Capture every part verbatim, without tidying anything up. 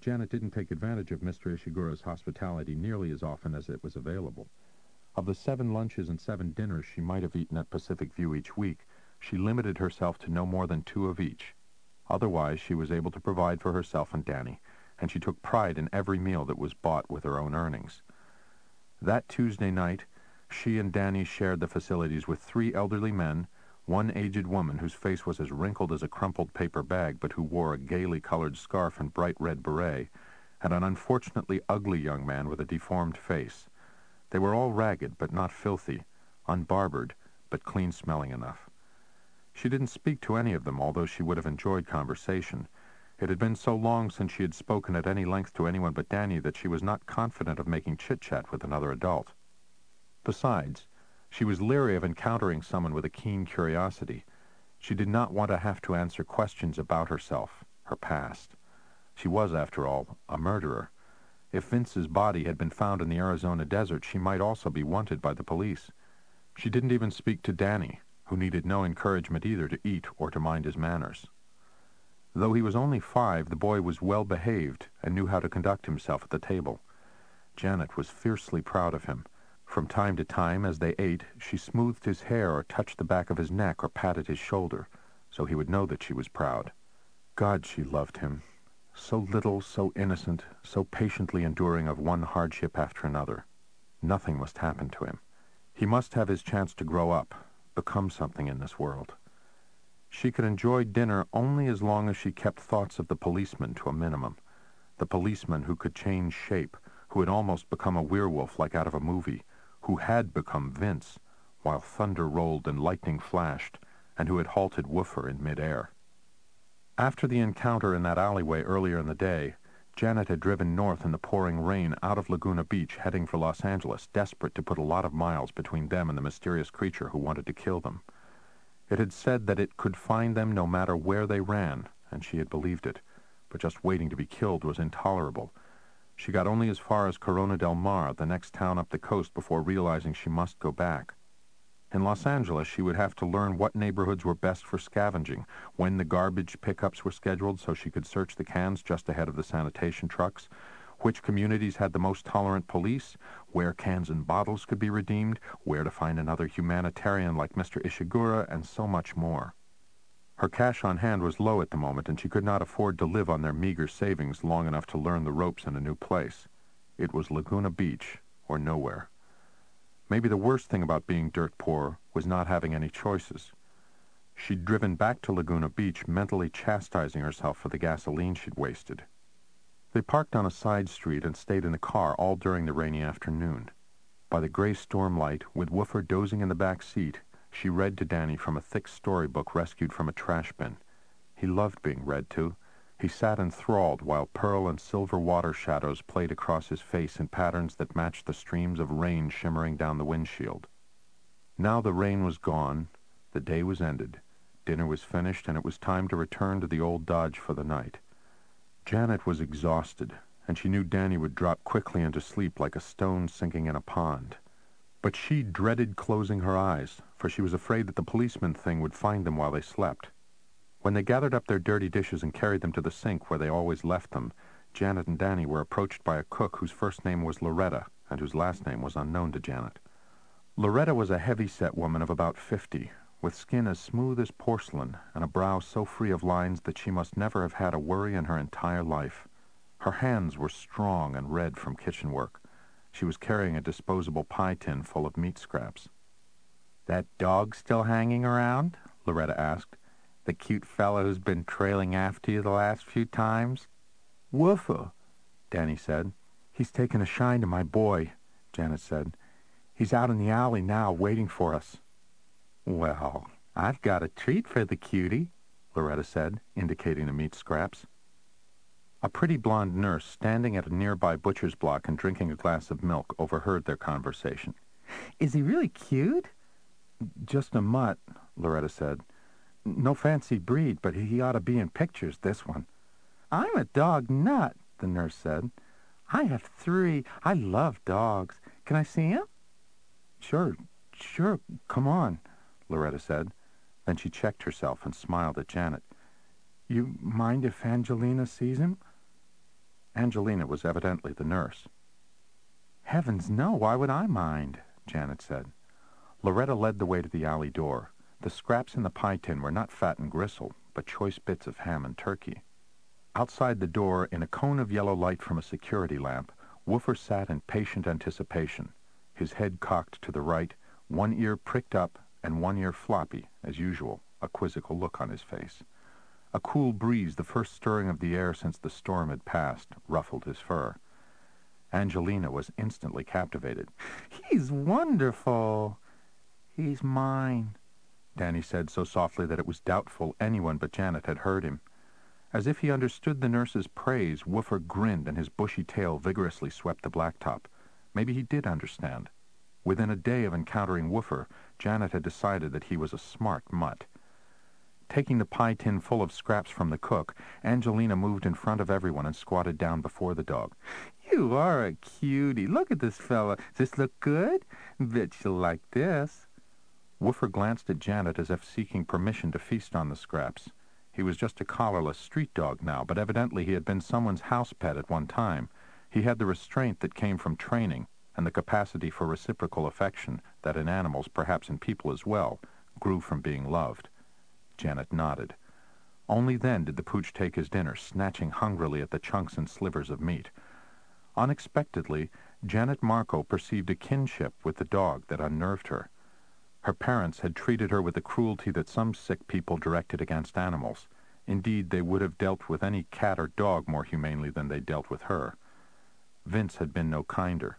Janet didn't take advantage of Mister Ishigura's hospitality nearly as often as it was available. Of the seven lunches and seven dinners she might have eaten at Pacific View each week, she limited herself to no more than two of each. Otherwise, she was able to provide for herself and Danny, and she took pride in every meal that was bought with her own earnings. That Tuesday night, she and Danny shared the facilities with three elderly men, one aged woman whose face was as wrinkled as a crumpled paper bag but who wore a gaily colored scarf and bright red beret, and an unfortunately ugly young man with a deformed face. They were all ragged but not filthy, unbarbered but clean-smelling enough. She didn't speak to any of them, although she would have enjoyed conversation. It had been so long since she had spoken at any length to anyone but Danny that she was not confident of making chit-chat with another adult. Besides, she was leery of encountering someone with a keen curiosity. She did not want to have to answer questions about herself, her past. She was, after all, a murderer. If Vince's body had been found in the Arizona desert, she might also be wanted by the police. She didn't even speak to Danny, who needed no encouragement either to eat or to mind his manners. Though he was only five, the boy was well-behaved and knew how to conduct himself at the table. Janet was fiercely proud of him. From time to time, as they ate, she smoothed his hair or touched the back of his neck or patted his shoulder, so he would know that she was proud. God, she loved him. So little, so innocent, so patiently enduring of one hardship after another. Nothing must happen to him. He must have his chance to grow up, become something in this world. She could enjoy dinner only as long as she kept thoughts of the policeman to a minimum. The policeman who could change shape, who had almost become a werewolf like out of a movie, who had become Vince, while thunder rolled and lightning flashed, and who had halted Woofer in midair. After the encounter in that alleyway earlier in the day, Janet had driven north in the pouring rain out of Laguna Beach, heading for Los Angeles, desperate to put a lot of miles between them and the mysterious creature who wanted to kill them. It had said that it could find them no matter where they ran, and she had believed it, but just waiting to be killed was intolerable. She got only as far as Corona del Mar, the next town up the coast, before realizing she must go back. In Los Angeles, she would have to learn what neighborhoods were best for scavenging, when the garbage pickups were scheduled so she could search the cans just ahead of the sanitation trucks, which communities had the most tolerant police, where cans and bottles could be redeemed, where to find another humanitarian like Mister Ishigura, and so much more. Her cash on hand was low at the moment, and she could not afford to live on their meager savings long enough to learn the ropes in a new place. It was Laguna Beach, or nowhere. Maybe the worst thing about being dirt poor was not having any choices. She'd driven back to Laguna Beach, mentally chastising herself for the gasoline she'd wasted. They parked on a side street and stayed in the car all during the rainy afternoon. By the gray stormlight, with Woofer dozing in the back seat, she read to Danny from a thick storybook rescued from a trash bin. He loved being read to. He sat enthralled while pearl and silver water shadows played across his face in patterns that matched the streams of rain shimmering down the windshield. Now the rain was gone, the day was ended, dinner was finished, and it was time to return to the old Dodge for the night. Janet was exhausted, and she knew Danny would drop quickly into sleep like a stone sinking in a pond. But she dreaded closing her eyes, for she was afraid that the policeman thing would find them while they slept. When they gathered up their dirty dishes and carried them to the sink where they always left them, Janet and Danny were approached by a cook whose first name was Loretta and whose last name was unknown to Janet. Loretta was a heavy-set woman of about fifty, with skin as smooth as porcelain and a brow so free of lines that she must never have had a worry in her entire life. Her hands were strong and red from kitchen work. She was carrying a disposable pie tin full of meat scraps. "That dog still hanging around?" Loretta asked. "The cute fellow who's been trailing after you the last few times?" "Woofer," Danny said. "He's taken a shine to my boy," Janet said. "He's out in the alley now, waiting for us." "Well, I've got a treat for the cutie," Loretta said, indicating the meat scraps. A pretty blonde nurse, standing at a nearby butcher's block and drinking a glass of milk, overheard their conversation. "Is he really cute?" "Just a mutt," Loretta said. "No fancy breed, but he ought to be in pictures, this one." "I'm a dog nut," the nurse said. "I have three. I love dogs. Can I see him?" "Sure, sure, come on," Loretta said. Then she checked herself and smiled at Janet. "You mind if Angelina sees him?" Angelina was evidently the nurse. "Heavens, no, why would I mind?" Janet said. Loretta led the way to the alley door. The scraps in the pie tin were not fat and gristle, but choice bits of ham and turkey. Outside the door, in a cone of yellow light from a security lamp, Woofer sat in patient anticipation, his head cocked to the right, one ear pricked up and one ear floppy, as usual, a quizzical look on his face. A cool breeze, the first stirring of the air since the storm had passed, ruffled his fur. Angelina was instantly captivated. "He's wonderful." "He's mine," Danny said so softly that it was doubtful anyone but Janet had heard him. As if he understood the nurse's praise, Woofer grinned and his bushy tail vigorously swept the blacktop. Maybe he did understand. Within a day of encountering Woofer, Janet had decided that he was a smart mutt. Taking the pie tin full of scraps from the cook, Angelina moved in front of everyone and squatted down before the dog. "You are a cutie. Look at this fella. Does this look good? Bet you'll like this." Woofer glanced at Janet as if seeking permission to feast on the scraps. He was just a collarless street dog now, but evidently he had been someone's house pet at one time. He had the restraint that came from training, and the capacity for reciprocal affection that in animals, perhaps in people as well, grew from being loved. Janet nodded. Only then did the pooch take his dinner, snatching hungrily at the chunks and slivers of meat. Unexpectedly, Janet Marco perceived a kinship with the dog that unnerved her. Her parents had treated her with the cruelty that some sick people directed against animals. Indeed, they would have dealt with any cat or dog more humanely than they dealt with her. Vince had been no kinder.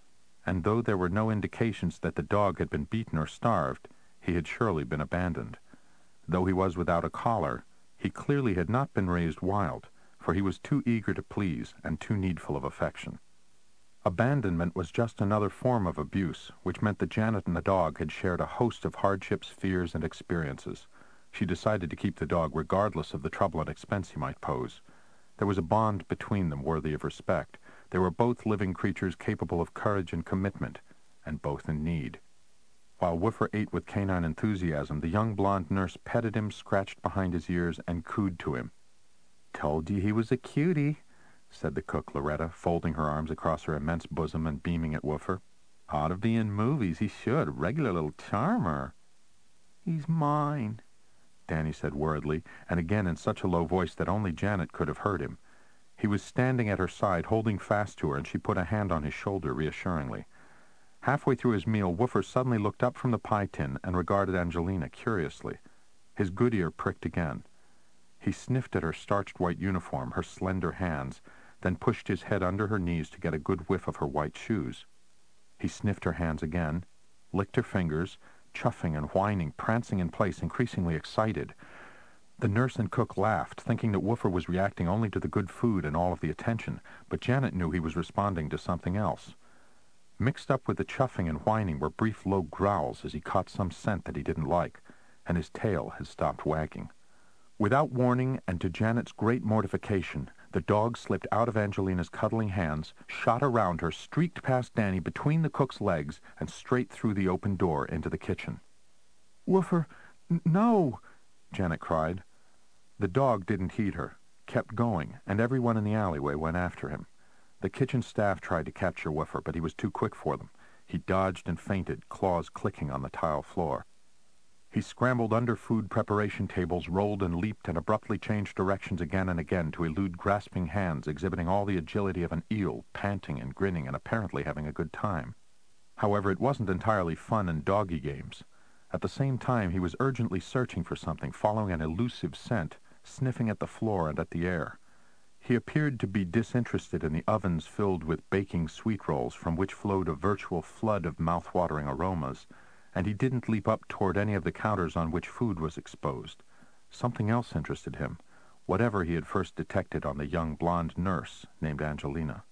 And though there were no indications that the dog had been beaten or starved, he had surely been abandoned. Though he was without a collar, he clearly had not been raised wild, for he was too eager to please and too needful of affection. Abandonment was just another form of abuse, which meant that Janet and the dog had shared a host of hardships, fears, and experiences. She decided to keep the dog regardless of the trouble and expense he might pose. There was a bond between them worthy of respect. They were both living creatures capable of courage and commitment, and both in need. While Woofer ate with canine enthusiasm, the young blonde nurse petted him, scratched behind his ears, and cooed to him. "Told you he was a cutie," said the cook, Loretta, folding her arms across her immense bosom and beaming at Woofer. "Ought to be in movies, he should. Regular little charmer." "He's mine," Danny said worriedly, and again in such a low voice that only Janet could have heard him. He was standing at her side, holding fast to her, and she put a hand on his shoulder reassuringly. Halfway through his meal, Woofer suddenly looked up from the pie tin and regarded Angelina curiously. His good ear pricked again. He sniffed at her starched white uniform, her slender hands, then pushed his head under her knees to get a good whiff of her white shoes. He sniffed her hands again, licked her fingers, chuffing and whining, prancing in place, increasingly excited. The nurse and cook laughed, thinking that Woofer was reacting only to the good food and all of the attention, but Janet knew he was responding to something else. Mixed up with the chuffing and whining were brief low growls as he caught some scent that he didn't like, and his tail had stopped wagging. Without warning, and to Janet's great mortification, the dog slipped out of Angelina's cuddling hands, shot around her, streaked past Danny between the cook's legs, and straight through the open door into the kitchen. "Woofer, n- no!" Janet cried. The dog didn't heed her, kept going, and everyone in the alleyway went after him. The kitchen staff tried to capture Woofer, but he was too quick for them. He dodged and feinted, claws clicking on the tile floor. He scrambled under food preparation tables, rolled and leaped, and abruptly changed directions again and again to elude grasping hands, exhibiting all the agility of an eel, panting and grinning and apparently having a good time. However, it wasn't entirely fun and doggy games. At the same time, he was urgently searching for something, following an elusive scent, sniffing at the floor and at the air. He appeared to be disinterested in the ovens filled with baking sweet rolls from which flowed a virtual flood of mouth-watering aromas, and he didn't leap up toward any of the counters on which food was exposed. Something else interested him, whatever he had first detected on the young blonde nurse named Angelina.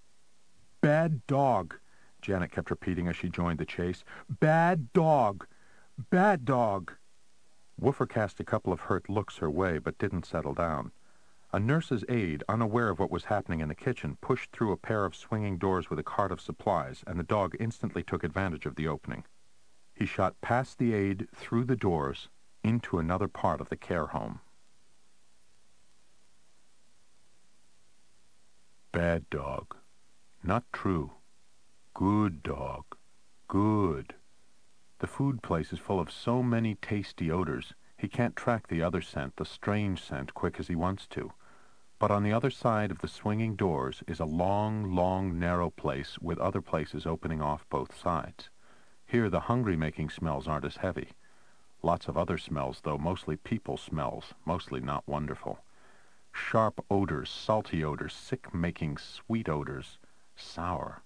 "Bad dog," Janet kept repeating as she joined the chase. "Bad dog! Bad dog!" Woofer cast a couple of hurt looks her way, but didn't settle down. A nurse's aide, unaware of what was happening in the kitchen, pushed through a pair of swinging doors with a cart of supplies, and the dog instantly took advantage of the opening. He shot past the aide, through the doors, into another part of the care home. Bad dog. Not true. Good dog. Good. The food place is full of so many tasty odors, he can't track the other scent, the strange scent, quick as he wants to. But on the other side of the swinging doors is a long, long, narrow place with other places opening off both sides. Here the hungry-making smells aren't as heavy. Lots of other smells, though, mostly people smells, mostly not wonderful. Sharp odors, salty odors, sick-making sweet odors, sour.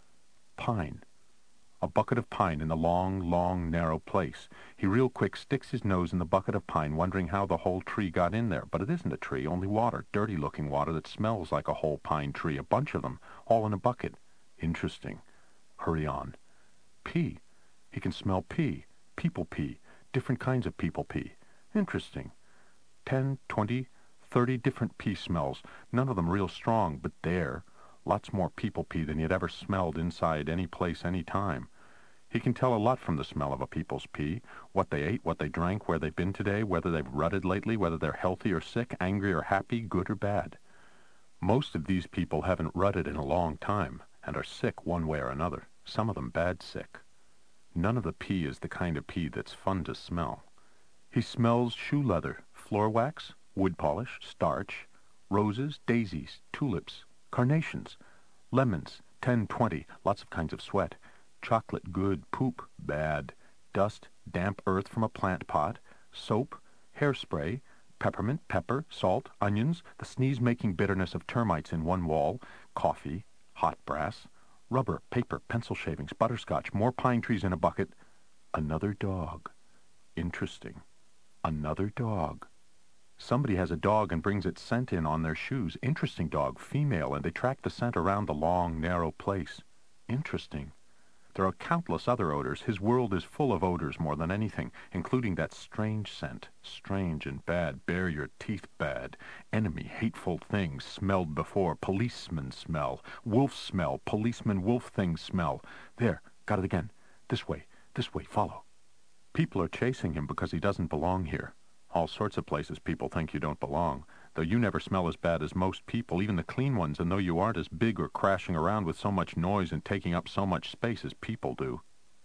Pine. A bucket of pine in the long, long, narrow place. He real quick sticks his nose in the bucket of pine, wondering how the whole tree got in there. But it isn't a tree, only water, dirty-looking water that smells like a whole pine tree, a bunch of them, all in a bucket. Interesting. Hurry on. Pee. He can smell pee, people pee, different kinds of people pee. Interesting. Ten, twenty, thirty different pee smells, none of them real strong, but there. Lots more people pee than he had ever smelled inside any place, any time. He can tell a lot from the smell of a people's pee, what they ate, what they drank, where they've been today, whether they've rutted lately, whether they're healthy or sick, angry or happy, good or bad. Most of these people haven't rutted in a long time, and are sick one way or another, some of them bad sick. None of the pee is the kind of pee that's fun to smell. He smells shoe leather, floor wax, wood polish, starch, roses, daisies, tulips, carnations, lemons, ten, twenty, lots of kinds of sweat, chocolate good, poop bad, dust, damp earth from a plant pot, soap, hairspray, peppermint, pepper, salt, onions, the sneeze-making bitterness of termites in one wall, coffee, hot brass, rubber, paper, pencil shavings, butterscotch, more pine trees in a bucket. Another dog. Interesting. Another dog. Somebody has a dog and brings its scent in on their shoes. Interesting dog, female, and they track the scent around the long, narrow place. Interesting. There are countless other odors. His world is full of odors more than anything, including that strange scent. Strange and bad, bare your teeth bad. Enemy, hateful things, smelled before. Policeman smell. Wolf smell. Policeman, wolf things smell. There, got it again. This way, this way, follow. People are chasing him because he doesn't belong here. All sorts of places people think you don't belong, though you never smell as bad as most people, even the clean ones, and though you aren't as big or crashing around with so much noise and taking up so much space as people do.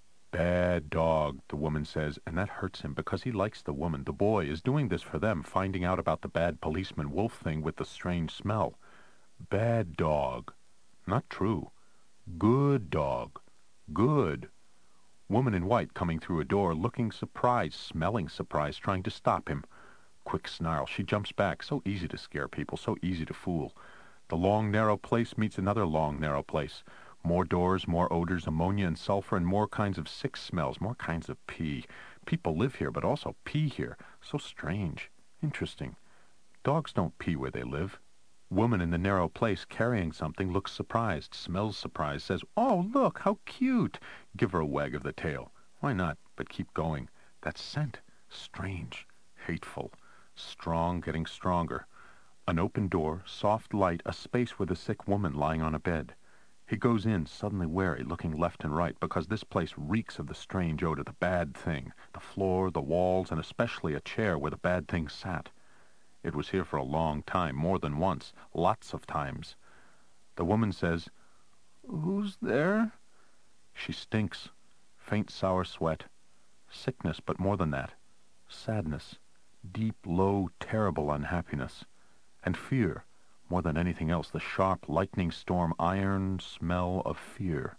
Bad dog, the woman says, and that hurts him because he likes the woman. The boy is doing this for them, finding out about the bad policeman wolf thing with the strange smell. Bad dog. Not true. Good dog. Good. Woman in white coming through a door, looking surprised, smelling surprised, trying to stop him. Quick snarl. She jumps back. So easy to scare people, so easy to fool. The long, narrow place meets another long, narrow place. More doors, more odors, ammonia and sulfur, and more kinds of sick smells, more kinds of pee. People live here, but also pee here. So strange. Interesting. Dogs don't pee where they live. Woman in the narrow place carrying something looks surprised, smells surprised, says, "Oh, look, how cute!" Give her a wag of the tail. Why not? But keep going. That scent. Strange. Hateful. Strong, getting stronger. An open door, soft light, a space with a sick woman lying on a bed. He goes in, suddenly wary, looking left and right, because this place reeks of the strange odor, the bad thing, the floor, the walls, and especially a chair where the bad thing sat. It was here for a long time, more than once, lots of times. The woman says, "Who's there?" She stinks. Faint sour sweat. Sickness, but more than that. Sadness. Deep, low, terrible unhappiness. And fear, more than anything else, the sharp, lightning storm, iron smell of fear.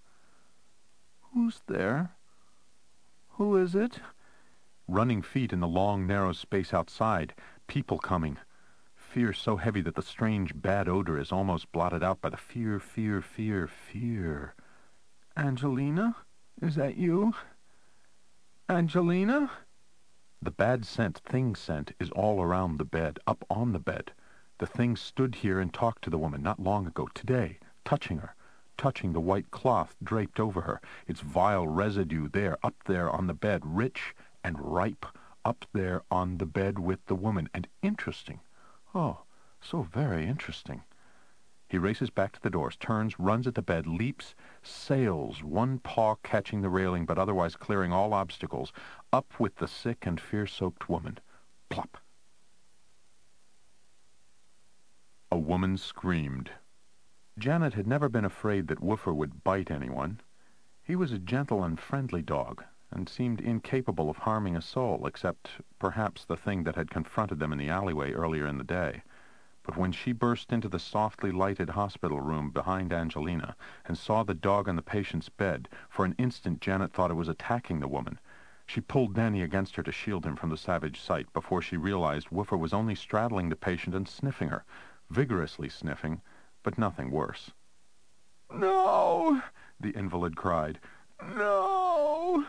"Who's there? Who is it?" Running feet in the long, narrow space outside. People coming. Fear so heavy that the strange, bad odor is almost blotted out by the fear, fear, fear, fear. "Angelina? Is that you? Angelina?" The bad scent, thing scent, is all around the bed, up on the bed. The thing stood here and talked to the woman not long ago, today, touching her, touching the white cloth draped over her, its vile residue there, up there on the bed, rich and ripe, up there on the bed with the woman, and interesting. Oh, so very interesting. He races back to the doors, turns, runs at the bed, leaps, sails, one paw catching the railing but otherwise clearing all obstacles, up with the sick and fear-soaked woman. Plop. A woman screamed. Janet had never been afraid that Woofer would bite anyone. He was a gentle and friendly dog, and seemed incapable of harming a soul, except perhaps the thing that had confronted them in the alleyway earlier in the day. But when she burst into the softly lighted hospital room behind Angelina and saw the dog on the patient's bed, for an instant Janet thought it was attacking the woman. She pulled Danny against her to shield him from the savage sight before she realized Woofer was only straddling the patient and sniffing her, vigorously sniffing, but nothing worse. "No!" the invalid cried. "No!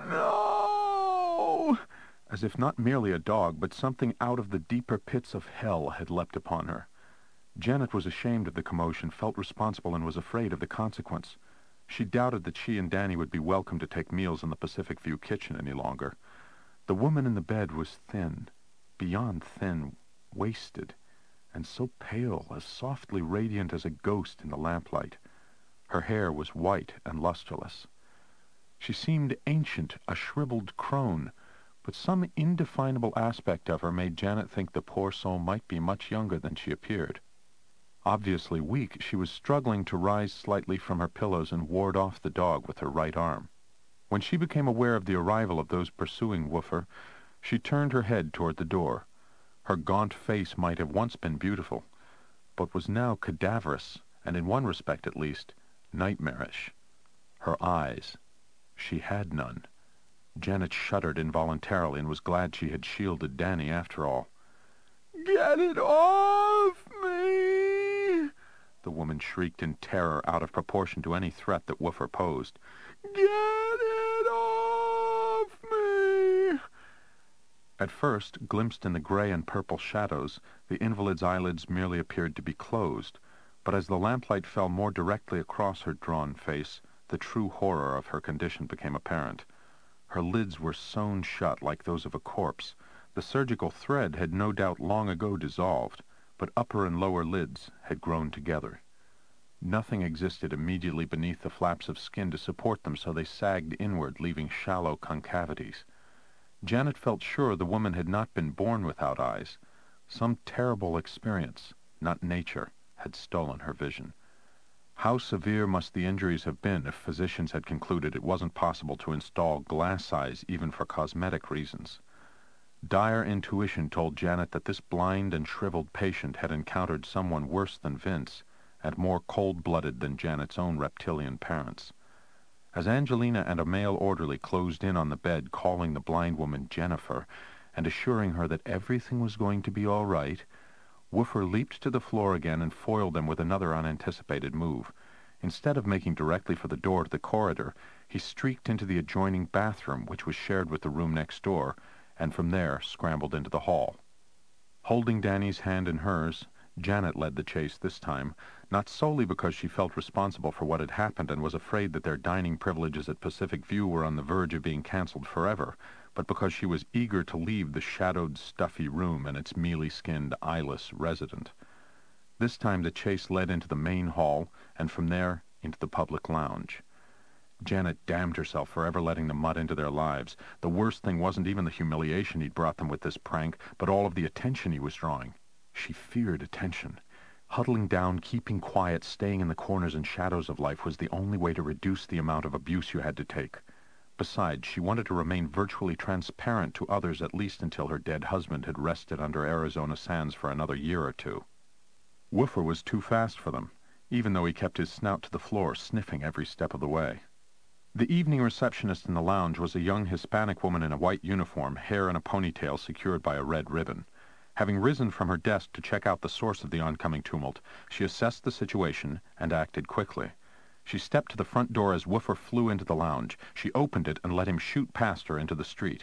No!" As if not merely a dog, but something out of the deeper pits of hell had leapt upon her. Janet was ashamed of the commotion, felt responsible, and was afraid of the consequence. She doubted that she and Danny would be welcome to take meals in the Pacific View kitchen any longer. The woman in the bed was thin, beyond thin, wasted, and so pale, as softly radiant as a ghost in the lamplight. Her hair was white and lustreless. She seemed ancient, a shriveled crone, but some indefinable aspect of her made Janet think the poor soul might be much younger than she appeared. Obviously weak, she was struggling to rise slightly from her pillows and ward off the dog with her right arm. When she became aware of the arrival of those pursuing Woofer, she turned her head toward the door. Her gaunt face might have once been beautiful, but was now cadaverous, and in one respect at least, nightmarish. Her eyes. She had none. Janet shuddered involuntarily and was glad she had shielded Danny after all. "Get it off me!" the woman shrieked in terror out of proportion to any threat that Woofer posed. "Get it off me!" At first, glimpsed in the gray and purple shadows, the invalid's eyelids merely appeared to be closed, but as the lamplight fell more directly across her drawn face, the true horror of her condition became apparent. Her lids were sewn shut like those of a corpse. The surgical thread had no doubt long ago dissolved, but upper and lower lids had grown together. Nothing existed immediately beneath the flaps of skin to support them, so they sagged inward, leaving shallow concavities. Janet felt sure the woman had not been born without eyes. Some terrible experience, not nature, had stolen her vision. How severe must the injuries have been if physicians had concluded it wasn't possible to install glass eyes even for cosmetic reasons? Dire intuition told Janet that this blind and shriveled patient had encountered someone worse than Vince, and more cold-blooded than Janet's own reptilian parents. As Angelina and a male orderly closed in on the bed, calling the blind woman Jennifer, and assuring her that everything was going to be all right, Woofer leaped to the floor again and foiled them with another unanticipated move. Instead of making directly for the door to the corridor, he streaked into the adjoining bathroom, which was shared with the room next door, and from there scrambled into the hall. Holding Danny's hand in hers, Janet led the chase this time, not solely because she felt responsible for what had happened and was afraid that their dining privileges at Pacific View were on the verge of being canceled forever, but because she was eager to leave the shadowed, stuffy room and its mealy-skinned, eyeless resident. This time the chase led into the main hall, and from there into the public lounge. Janet damned herself for ever letting them mutt into their lives. The worst thing wasn't even the humiliation he'd brought them with this prank, but all of the attention he was drawing. She feared attention. Huddling down, keeping quiet, staying in the corners and shadows of life was the only way to reduce the amount of abuse you had to take. Besides, she wanted to remain virtually transparent to others at least until her dead husband had rested under Arizona sands for another year or two. Woofer was too fast for them, even though he kept his snout to the floor, sniffing every step of the way. The evening receptionist in the lounge was a young Hispanic woman in a white uniform, hair in a ponytail secured by a red ribbon. Having risen from her desk to check out the source of the oncoming tumult, she assessed the situation and acted quickly. She stepped to the front door as Woofer flew into the lounge. She opened it and let him shoot past her into the street.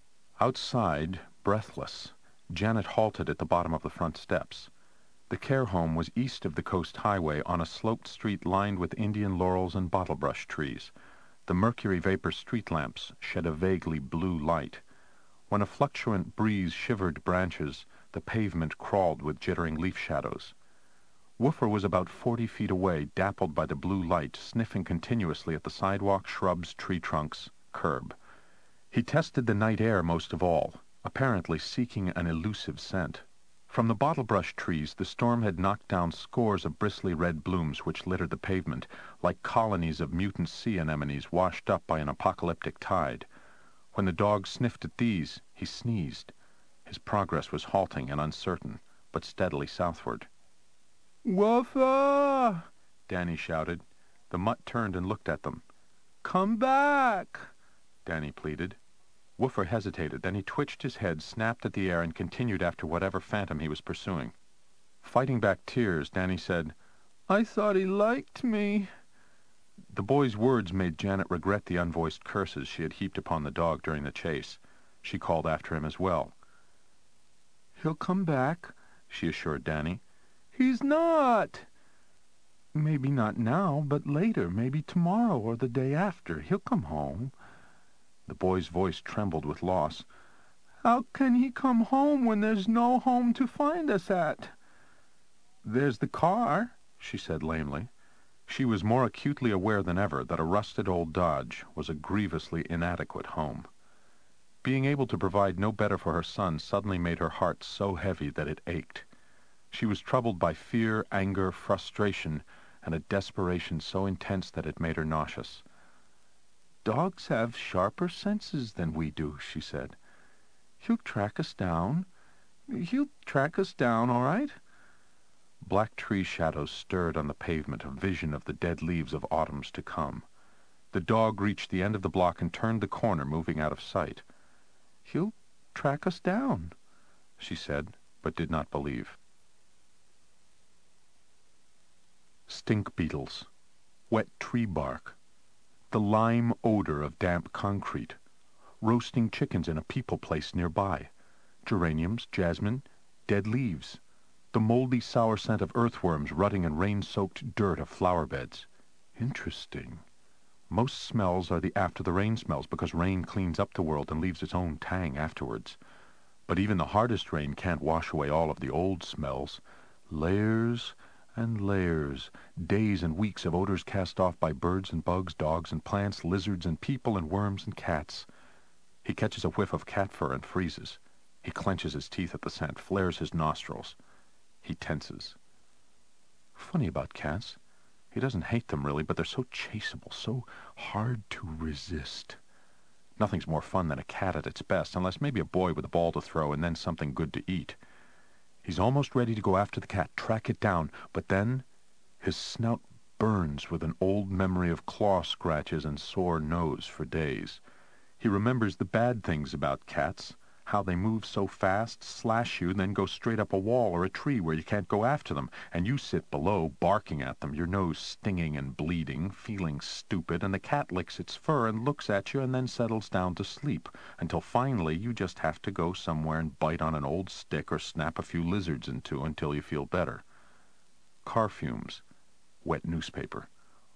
Outside, breathless, Janet halted at the bottom of the front steps. The care home was east of the coast highway on a sloped street lined with Indian laurels and bottlebrush trees. The mercury vapor street lamps shed a vaguely blue light. When a fluctuant breeze shivered branches, the pavement crawled with jittering leaf shadows. Woofer was about forty feet away, dappled by the blue light, sniffing continuously at the sidewalk, shrubs, tree trunks, curb. He tested the night air most of all, apparently seeking an elusive scent. From the bottlebrush trees, the storm had knocked down scores of bristly red blooms which littered the pavement, like colonies of mutant sea anemones washed up by an apocalyptic tide. When the dog sniffed at these, he sneezed. His progress was halting and uncertain, but steadily southward. "Woofer!" Danny shouted. The mutt turned and looked at them. "Come back!" Danny pleaded. Woofer hesitated, then he twitched his head, snapped at the air, and continued after whatever phantom he was pursuing. Fighting back tears, Danny said, "I thought he liked me." The boy's words made Janet regret the unvoiced curses she had heaped upon the dog during the chase. She called after him as well. "He'll come back," she assured Danny. "He's not." "Maybe not now, but later, maybe tomorrow or the day after. He'll come home." The boy's voice trembled with loss. "How can he come home when there's no home to find us at?" "There's the car," she said lamely. She was more acutely aware than ever that a rusted old Dodge was a grievously inadequate home. Being able to provide no better for her son suddenly made her heart so heavy that it ached. She was troubled by fear, anger, frustration, and a desperation so intense that it made her nauseous. "Dogs have sharper senses than we do," she said. "He'll track us down. He'll track us down, all right." Black tree shadows stirred on the pavement, a vision of the dead leaves of autumns to come. The dog reached the end of the block and turned the corner, moving out of sight. "He'll track us down," she said, but did not believe. Stink beetles, wet tree bark, the lime odor of damp concrete, roasting chickens in a people place nearby, geraniums, jasmine, dead leaves, the moldy sour scent of earthworms rutting in rain-soaked dirt of flower beds. Interesting. Most smells are the after-the-rain smells because rain cleans up the world and leaves its own tang afterwards. But even the hardest rain can't wash away all of the old smells. Layers and layers, days and weeks of odors cast off by birds and bugs, dogs and plants, lizards and people and worms and cats. He catches a whiff of cat fur and freezes. He clenches his teeth at the scent, flares his nostrils. He tenses. Funny about cats. He doesn't hate them really, but they're so chaseable, so hard to resist. Nothing's more fun than a cat at its best, unless maybe a boy with a ball to throw and then something good to eat. He's almost ready to go after the cat, track it down, but then his snout burns with an old memory of claw scratches and sore nose for days. He remembers the bad things about cats, how they move so fast, slash you, then go straight up a wall or a tree where you can't go after them, and you sit below, barking at them, your nose stinging and bleeding, feeling stupid, and the cat licks its fur and looks at you and then settles down to sleep, until finally you just have to go somewhere and bite on an old stick or snap a few lizards in two until you feel better. Car fumes. Wet newspaper.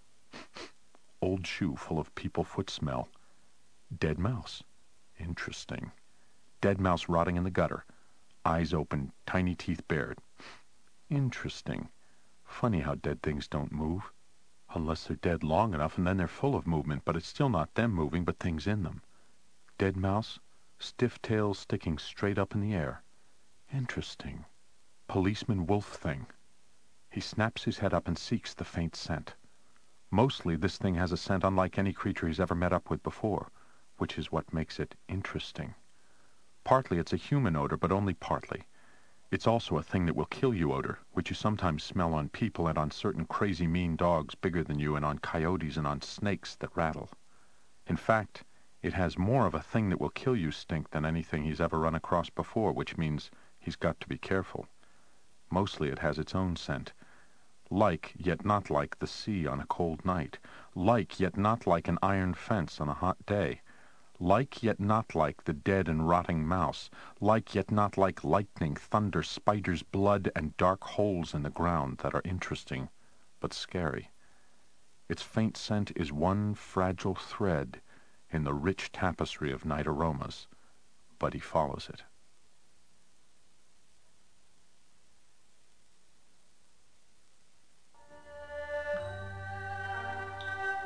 Old shoe full of people foot smell. Dead mouse. Interesting. Dead mouse rotting in the gutter. Eyes open, tiny teeth bared. Interesting. Funny how dead things don't move. Unless they're dead long enough, and then they're full of movement, but it's still not them moving, but things in them. Dead mouse, stiff tails sticking straight up in the air. Interesting. Policeman wolf thing. He snaps his head up and seeks the faint scent. Mostly this thing has a scent unlike any creature he's ever met up with before, which is what makes it interesting. Partly it's a human odor, but only partly. It's also a thing that will kill you odor, which you sometimes smell on people and on certain crazy mean dogs bigger than you and on coyotes and on snakes that rattle. In fact, it has more of a thing that will kill you stink than anything he's ever run across before, which means he's got to be careful. Mostly it has its own scent. Like, yet not like the sea on a cold night. Like, yet not like an iron fence on a hot day. Like, yet not like the dead and rotting mouse. Like, yet not like lightning, thunder, spiders' blood, and dark holes in the ground that are interesting, but scary. Its faint scent is one fragile thread in the rich tapestry of night aromas, but he follows it.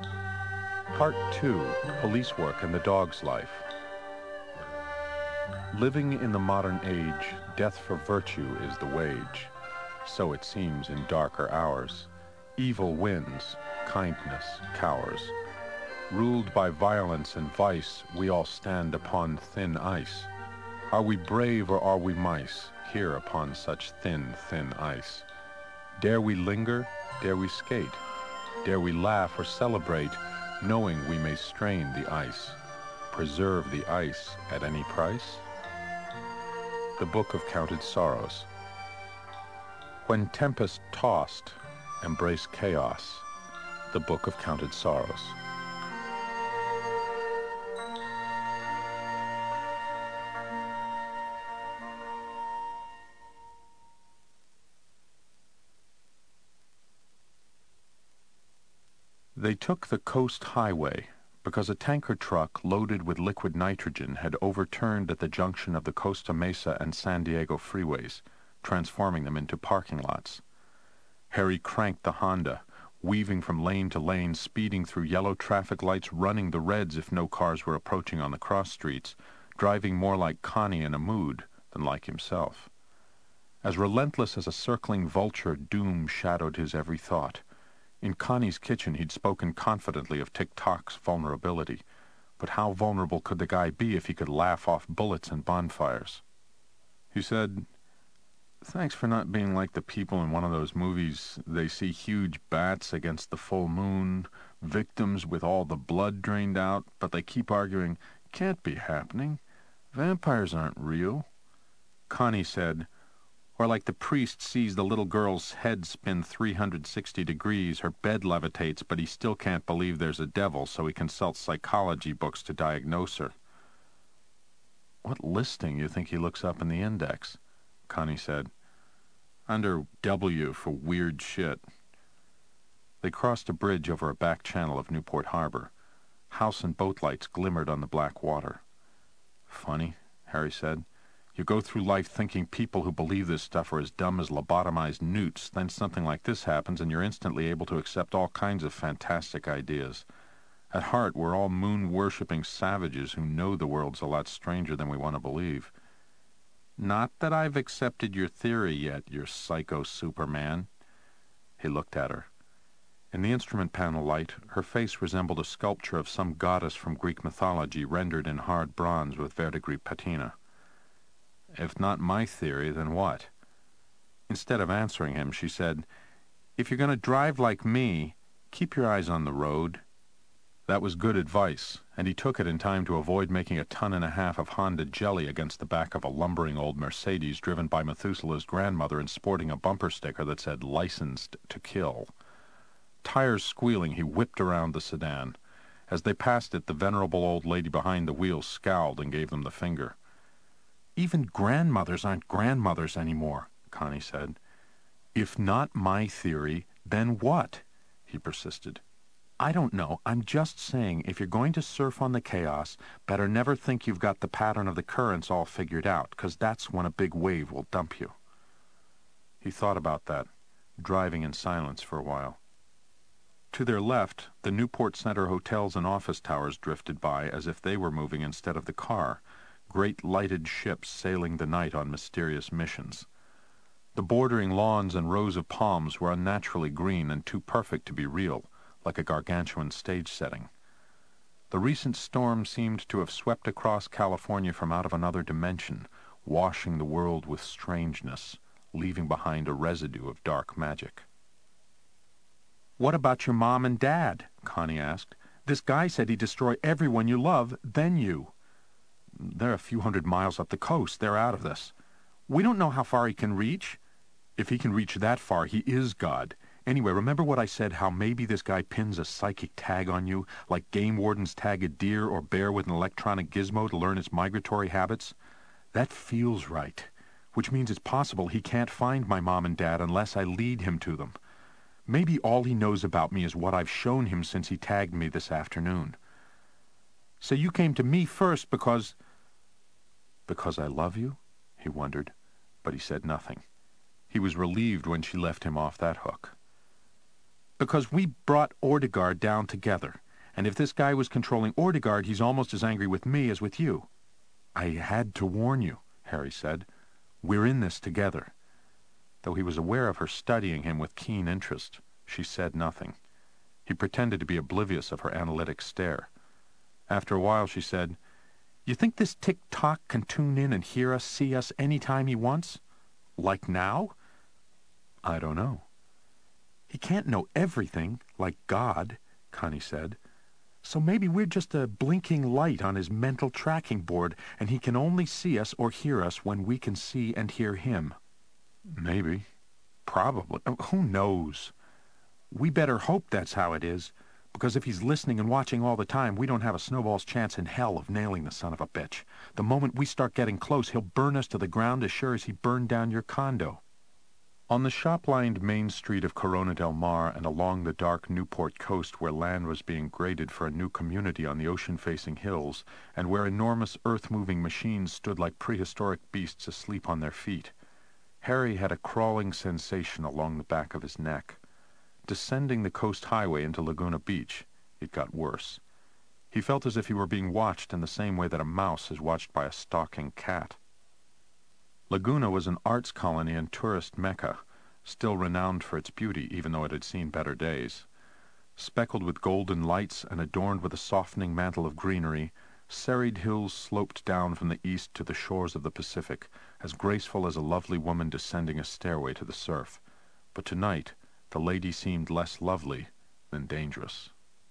Part two, Police Work and the Dog's Life. Living in the modern age, death for virtue is the wage. So it seems in darker hours. Evil wins, kindness cowers. Ruled by violence and vice, we all stand upon thin ice. Are we brave or are we mice, here upon such thin, thin ice? Dare we linger? Dare we skate? Dare we laugh or celebrate, knowing we may strain the ice? Preserve the ice at any price? The Book of Counted Sorrows. When tempest tossed, embrace chaos. The Book of Counted Sorrows. They took the coast highway because a tanker truck loaded with liquid nitrogen had overturned at the junction of the Costa Mesa and San Diego freeways, transforming them into parking lots. Harry cranked the Honda, weaving from lane to lane, speeding through yellow traffic lights, running the reds if no cars were approaching on the cross streets, driving more like Connie in a mood than like himself. As relentless as a circling vulture, doom shadowed his every thought. In Connie's kitchen he'd spoken confidently of Tick-Tock's vulnerability, but how vulnerable could the guy be if he could laugh off bullets and bonfires? He said, "Thanks for not being like the people in one of those movies. They see huge bats against the full moon, victims with all the blood drained out, but they keep arguing, can't be happening. Vampires aren't real." Connie said, "Or like the priest sees the little girl's head spin three hundred sixty degrees, her bed levitates, but he still can't believe there's a devil, so he consults psychology books to diagnose her." "What listing you think he looks up in the index?" Connie said. "Under W for weird shit." They crossed a bridge over a back channel of Newport Harbor. House and boat lights glimmered on the black water. "Funny," Harry said. "You go through life thinking people who believe this stuff are as dumb as lobotomized newts, then something like this happens and you're instantly able to accept all kinds of fantastic ideas. At heart, we're all moon-worshipping savages who know the world's a lot stranger than we want to believe." "Not that I've accepted your theory yet, you psycho-superman." He looked at her. In the instrument panel light, her face resembled a sculpture of some goddess from Greek mythology rendered in hard bronze with verdigris patina. "If not my theory, then what?" Instead of answering him, she said, "If you're going to drive like me, keep your eyes on the road." That was good advice, and he took it in time to avoid making a ton and a half of Honda jelly against the back of a lumbering old Mercedes driven by Methuselah's grandmother and sporting a bumper sticker that said "Licensed to Kill." Tires squealing, he whipped around the sedan. As they passed it, the venerable old lady behind the wheel scowled and gave them the finger. "Even grandmothers aren't grandmothers anymore," Connie said. "If not my theory, then what?" he persisted. "I don't know. I'm just saying, if you're going to surf on the chaos, better never think you've got the pattern of the currents all figured out, because that's when a big wave will dump you." He thought about that, driving in silence for a while. To their left, the Newport Center hotels and office towers drifted by as if they were moving instead of the car, great lighted ships sailing the night on mysterious missions. The bordering lawns and rows of palms were unnaturally green and too perfect to be real, like a gargantuan stage setting. The recent storm seemed to have swept across California from out of another dimension, washing the world with strangeness, leaving behind a residue of dark magic. "What about your mom and dad?" Connie asked. "This guy said he'd destroy everyone you love, then you." "They're a few hundred miles up the coast. They're out of this." "We don't know how far he can reach." "If he can reach that far, he is God. Anyway, remember what I said, how maybe this guy pins a psychic tag on you, like game wardens tag a deer or bear with an electronic gizmo to learn its migratory habits? That feels right, which means it's possible he can't find my mom and dad unless I lead him to them. Maybe all he knows about me is what I've shown him since he tagged me this afternoon. So you came to me first because—" "Because I love you?" he wondered, but he said nothing. He was relieved when she left him off that hook. "Because we brought Ortegard down together, and if this guy was controlling Ortegard, he's almost as angry with me as with you." I had to warn you, Harry said. We're in this together. Though he was aware of her studying him with keen interest, she said nothing. He pretended to be oblivious of her analytic stare. After a while she said, You think this tick-tock can tune in and hear us, see us, any time he wants? Like now? I don't know. He can't know everything, like God, Connie said. So maybe we're just a blinking light on his mental tracking board, and he can only see us or hear us when we can see and hear him. Maybe. Probably. Who knows? We better hope that's how it is, because if he's listening and watching all the time, we don't have a snowball's chance in hell of nailing the son of a bitch. The moment we start getting close, he'll burn us to the ground as sure as he burned down your condo. On the shop-lined main street of Corona del Mar and along the dark Newport coast where land was being graded for a new community on the ocean-facing hills, and where enormous earth-moving machines stood like prehistoric beasts asleep on their feet, Harry had a crawling sensation along the back of his neck. Descending the coast highway into Laguna Beach, it got worse. He felt as if he were being watched in the same way that a mouse is watched by a stalking cat. Laguna was an arts colony and tourist mecca, still renowned for its beauty even though it had seen better days. Speckled with golden lights and adorned with a softening mantle of greenery, serried hills sloped down from the east to the shores of the Pacific, as graceful as a lovely woman descending a stairway to the surf. But tonight, the lady seemed less lovely than dangerous.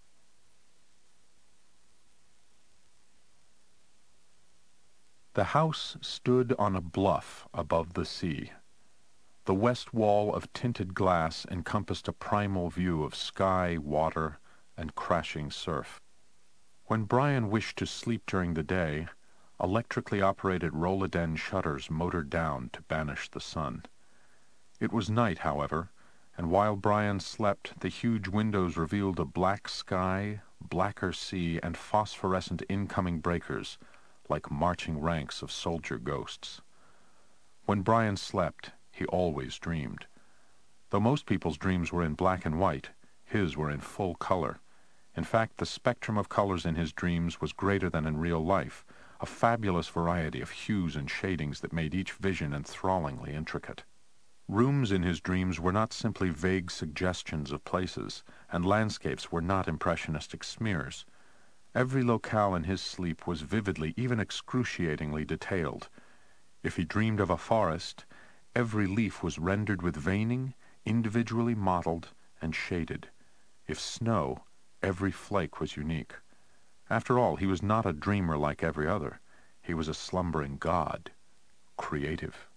The house stood on a bluff above the sea. The west wall of tinted glass encompassed a primal view of sky, water, and crashing surf. When Brian wished to sleep during the day, electrically operated Roloden shutters motored down to banish the sun. It was night, however, and while Brian slept, the huge windows revealed a black sky, blacker sea, and phosphorescent incoming breakers, like marching ranks of soldier ghosts. When Brian slept, he always dreamed. Though most people's dreams were in black and white, his were in full color. In fact, the spectrum of colors in his dreams was greater than in real life, a fabulous variety of hues and shadings that made each vision enthrallingly intricate. Rooms in his dreams were not simply vague suggestions of places, and landscapes were not impressionistic smears. Every locale in his sleep was vividly, even excruciatingly detailed. If he dreamed of a forest, every leaf was rendered with veining, individually modeled and shaded. If snow, every flake was unique. After all, he was not a dreamer like every other. He was a slumbering god, creative.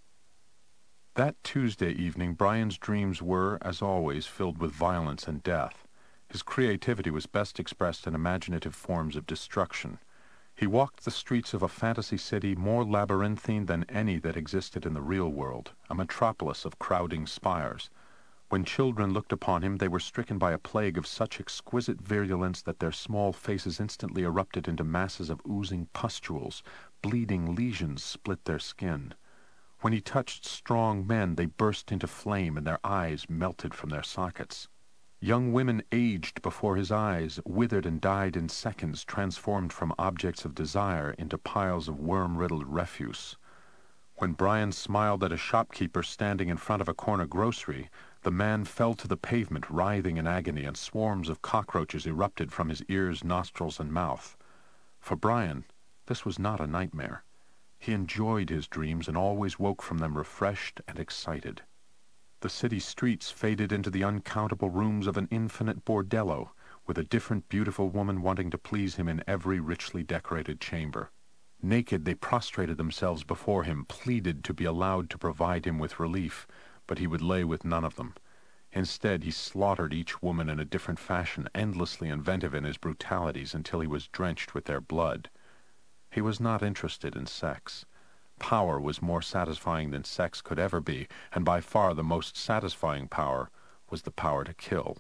That Tuesday evening, Brian's dreams were, as always, filled with violence and death. His creativity was best expressed in imaginative forms of destruction. He walked the streets of a fantasy city more labyrinthine than any that existed in the real world, a metropolis of crowding spires. When children looked upon him, they were stricken by a plague of such exquisite virulence that their small faces instantly erupted into masses of oozing pustules. Bleeding lesions split their skin. When he touched strong men, they burst into flame and their eyes melted from their sockets. Young women aged before his eyes, withered and died in seconds, transformed from objects of desire into piles of worm-riddled refuse. When Brian smiled at a shopkeeper standing in front of a corner grocery, the man fell to the pavement, writhing in agony, and swarms of cockroaches erupted from his ears, nostrils, and mouth. For Brian, this was not a nightmare. He enjoyed his dreams and always woke from them refreshed and excited. The city streets faded into the uncountable rooms of an infinite bordello, with a different beautiful woman wanting to please him in every richly decorated chamber. Naked, they prostrated themselves before him, pleaded to be allowed to provide him with relief, but he would lay with none of them. Instead, he slaughtered each woman in a different fashion, endlessly inventive in his brutalities until he was drenched with their blood. He was not interested in sex. Power was more satisfying than sex could ever be, and by far the most satisfying power was the power to kill.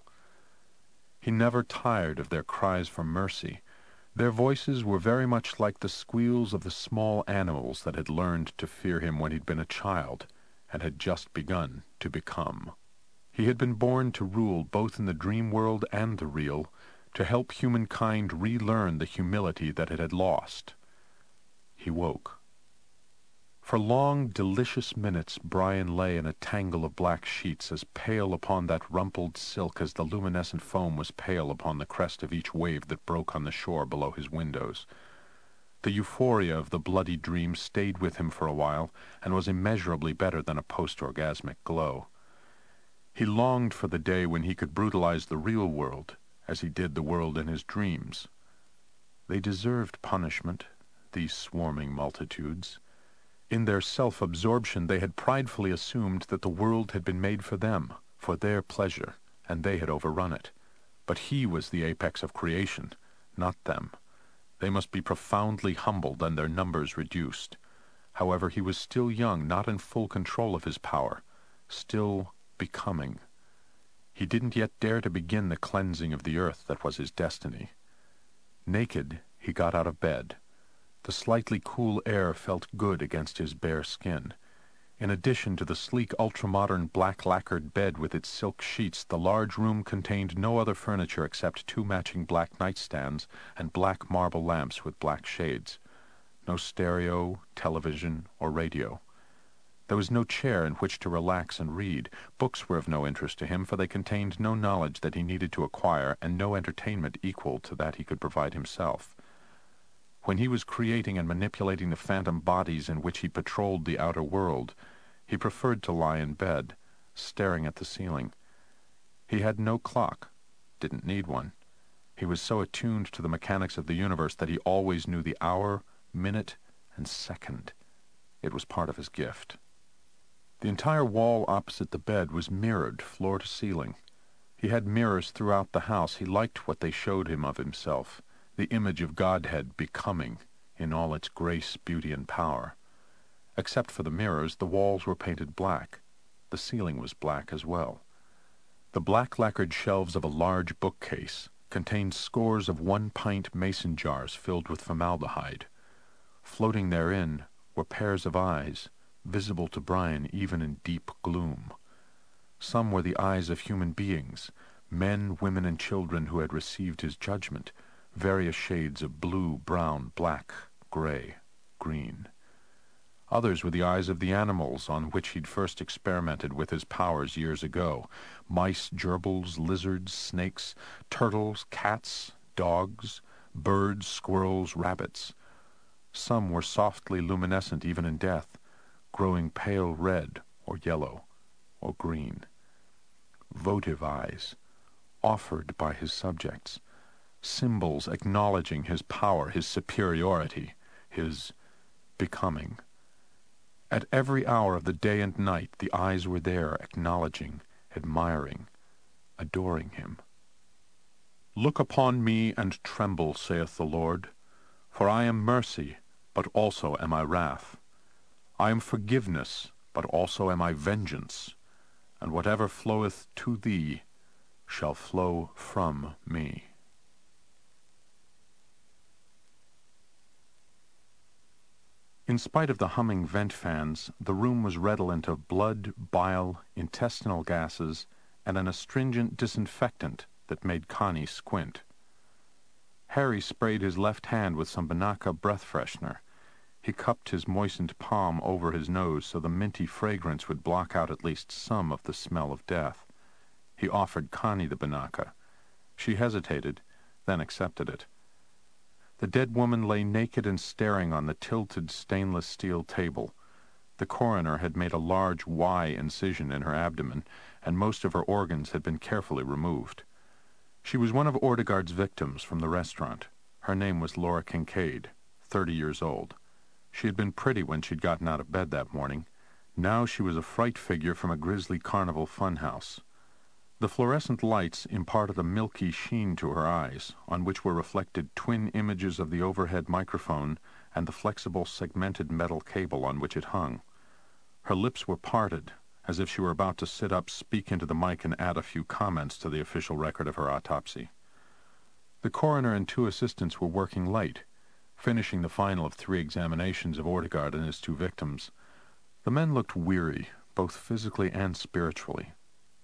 He never tired of their cries for mercy. Their voices were very much like the squeals of the small animals that had learned to fear him when he'd been a child, and had just begun to become. He had been born to rule both in the dream world and the real, to help humankind relearn the humility that it had lost. He woke. For long, delicious minutes Brian lay in a tangle of black sheets, as pale upon that rumpled silk as the luminescent foam was pale upon the crest of each wave that broke on the shore below his windows. The euphoria of the bloody dream stayed with him for a while, and was immeasurably better than a post-orgasmic glow. He longed for the day when he could brutalize the real world, as he did the world in his dreams. They deserved punishment, these swarming multitudes. In their self-absorption they had pridefully assumed that the world had been made for them, for their pleasure, and they had overrun it. But he was the apex of creation, not them. They must be profoundly humbled and their numbers reduced. However, he was still young, not in full control of his power, still becoming. He didn't yet dare to begin the cleansing of the earth that was his destiny. Naked, he got out of bed. The slightly cool air felt good against his bare skin. In addition to the sleek ultramodern black-lacquered bed with its silk sheets, the large room contained no other furniture except two matching black nightstands and black marble lamps with black shades. No stereo, television, or radio. There was no chair in which to relax and read. Books were of no interest to him, for they contained no knowledge that he needed to acquire, and no entertainment equal to that he could provide himself. When he was creating and manipulating the phantom bodies in which he patrolled the outer world, he preferred to lie in bed, staring at the ceiling. He had no clock, didn't need one. He was so attuned to the mechanics of the universe that he always knew the hour, minute, and second. It was part of his gift. The entire wall opposite the bed was mirrored, floor to ceiling. He had mirrors throughout the house. He liked what they showed him of himself. The image of Godhead becoming, in all its grace, beauty, and power. Except for the mirrors, the walls were painted black. The ceiling was black as well. The black-lacquered shelves of a large bookcase contained scores of one-pint mason jars filled with formaldehyde. Floating therein were pairs of eyes, visible to Brian even in deep gloom. Some were the eyes of human beings, men, women, and children who had received his judgment, various shades of blue, brown, black, gray, green. Others were the eyes of the animals on which he'd first experimented with his powers years ago. Mice, gerbils, lizards, snakes, turtles, cats, dogs, birds, squirrels, rabbits. Some were softly luminescent even in death, growing pale red or yellow or green. Votive eyes, offered by his subjects. Symbols acknowledging his power, his superiority, his becoming. At every hour of the day and night the eyes were there, acknowledging, admiring, adoring him. "Look upon me and tremble, saith the Lord, for I am mercy, but also am I wrath. I am forgiveness, but also am I vengeance, and whatever floweth to thee shall flow from me." In spite of the humming vent fans, the room was redolent of blood, bile, intestinal gases, and an astringent disinfectant that made Connie squint. Harry sprayed his left hand with some Binaca breath freshener. He cupped his moistened palm over his nose so the minty fragrance would block out at least some of the smell of death. He offered Connie the Binaca. She hesitated, then accepted it. The dead woman lay naked and staring on the tilted stainless steel table. The coroner had made a large Y incision in her abdomen, and most of her organs had been carefully removed. She was one of Ortegard's victims from the restaurant. Her name was Laura Kincaid, thirty years old. She had been pretty when she'd gotten out of bed that morning. Now she was a fright figure from a grisly carnival funhouse. The fluorescent lights imparted a milky sheen to her eyes, on which were reflected twin images of the overhead microphone and the flexible segmented metal cable on which it hung. Her lips were parted, as if she were about to sit up, speak into the mic, and add a few comments to the official record of her autopsy. The coroner and two assistants were working late, finishing the final of three examinations of Ortegard and his two victims. The men looked weary, both physically and spiritually.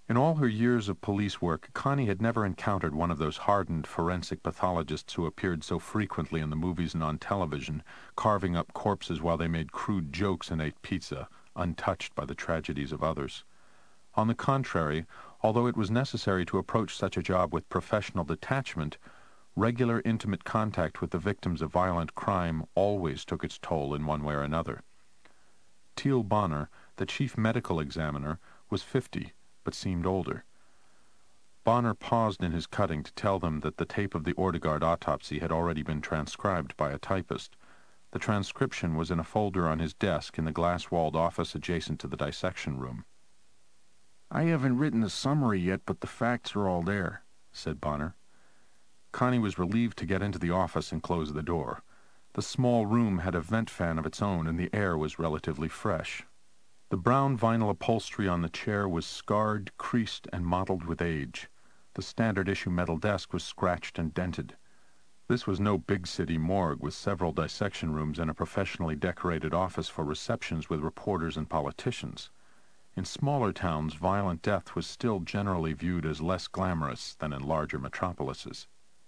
In all her years of police work, Connie had never encountered one of those hardened forensic pathologists who appeared so frequently in the movies and on television, carving up corpses while they made crude jokes and ate pizza, untouched by the tragedies of others. On the contrary, although it was necessary to approach such a job with professional detachment, regular intimate contact with the victims of violent crime always took its toll in one way or another. Teal Bonner, the chief medical examiner, was fifty, but seemed older. Bonner paused in his cutting to tell them that the tape of the Ortegard autopsy had already been transcribed by a typist. The transcription was in a folder on his desk in the glass-walled office adjacent to the dissection room. "I haven't written the summary yet, but the facts are all there," said Bonner. Connie was relieved to get into the office and close the door. The small room had a vent fan of its own, and the air was relatively fresh. The brown vinyl upholstery on the chair was scarred, creased, and mottled with age. The standard-issue metal desk was scratched and dented. This was no big-city morgue with several dissection rooms and a professionally decorated office for receptions with reporters and politicians. In smaller towns, violent death was still generally viewed as less glamorous than in larger metropolises.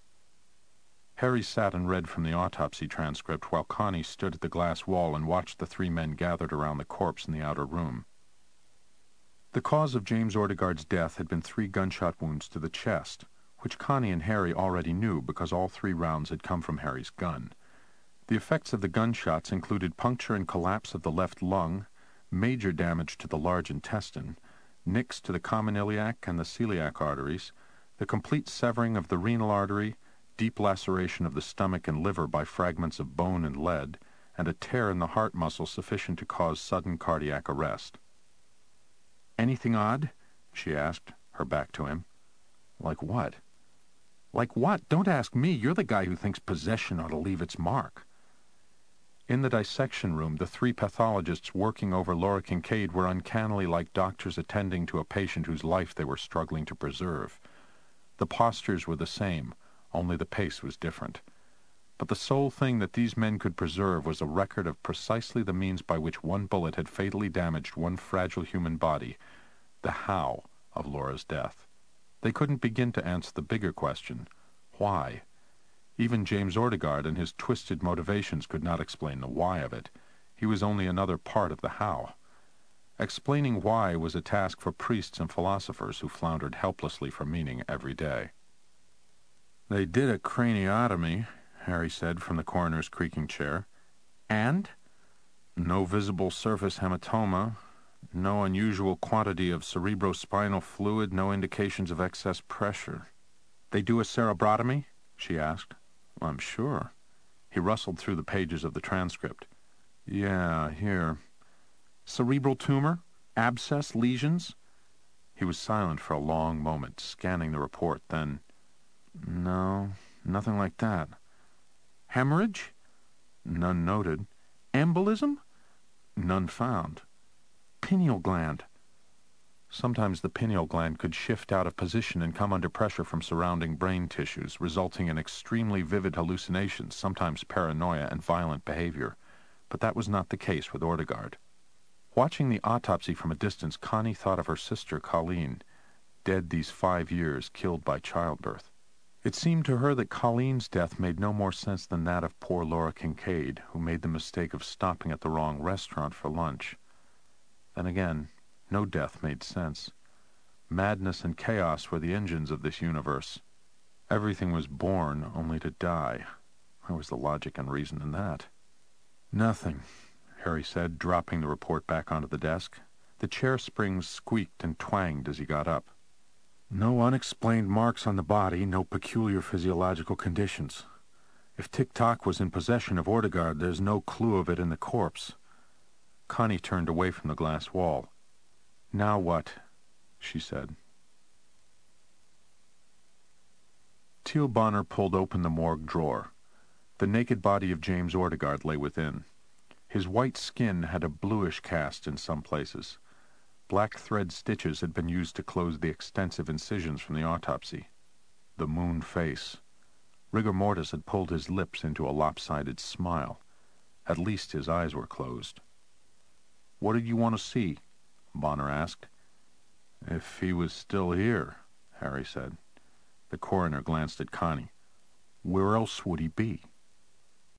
Harry sat and read from the autopsy transcript while Connie stood at the glass wall and watched the three men gathered around the corpse in the outer room. The cause of James Ortegard's death had been three gunshot wounds to the chest, which Connie and Harry already knew because all three rounds had come from Harry's gun. The effects of the gunshots included puncture and collapse of the left lung, major damage to the large intestine, nicks to the common iliac and the celiac arteries, the complete severing of the renal artery, deep laceration of the stomach and liver by fragments of bone and lead, and a tear in the heart muscle sufficient to cause sudden cardiac arrest. "Anything odd?" she asked, her back to him. "Like what?" "Like what? Don't ask me. You're the guy who thinks possession ought to leave its mark." In the dissection room, the three pathologists working over Laura Kincaid were uncannily like doctors attending to a patient whose life they were struggling to preserve. The postures were the same, only the pace was different. But the sole thing that these men could preserve was a record of precisely the means by which one bullet had fatally damaged one fragile human body, the how of Laura's death. They couldn't begin to answer the bigger question, why? Even James Ortegard and his twisted motivations could not explain the why of it. He was only another part of the how. Explaining why was a task for priests and philosophers who floundered helplessly for meaning every day. "They did a craniotomy," Harry said from the coroner's creaking chair. "And?" "No visible surface hematoma, no unusual quantity of cerebrospinal fluid, no indications of excess pressure." "They do a cerebrotomy?" she asked. "I'm sure." He rustled through the pages of the transcript. "Yeah, here." "Cerebral tumor? Abscess? Lesions?" He was silent for a long moment, scanning the report, then, "No, nothing like that." "Hemorrhage?" "None noted." "Embolism?" "None found." "Pineal gland?" Sometimes the pineal gland could shift out of position and come under pressure from surrounding brain tissues, resulting in extremely vivid hallucinations, sometimes paranoia and violent behavior. But that was not the case with Ortegard. Watching the autopsy from a distance, Connie thought of her sister Colleen, dead these five years, killed by childbirth. It seemed to her that Colleen's death made no more sense than that of poor Laura Kincaid, who made the mistake of stopping at the wrong restaurant for lunch. Then again, no death made sense. Madness and chaos were the engines of this universe. Everything was born only to die. Where was the logic and reason in that? "Nothing," Harry said, dropping the report back onto the desk. The chair springs squeaked and twanged as he got up. "No unexplained marks on the body, no peculiar physiological conditions. If Tick-Tock was in possession of Ortegard, there's no clue of it in the corpse." Connie turned away from the glass wall. "Now what?" she said. Teal Bonner pulled open the morgue drawer. The naked body of James Ortegard lay within. His white skin had a bluish cast in some places. Black thread stitches had been used to close the extensive incisions from the autopsy. The moon face. Rigor mortis had pulled his lips into a lopsided smile. At least his eyes were closed. "What did you want to see?" Bonner asked. If he was still here, Harry said. The coroner glanced at Connie. Where else would he be?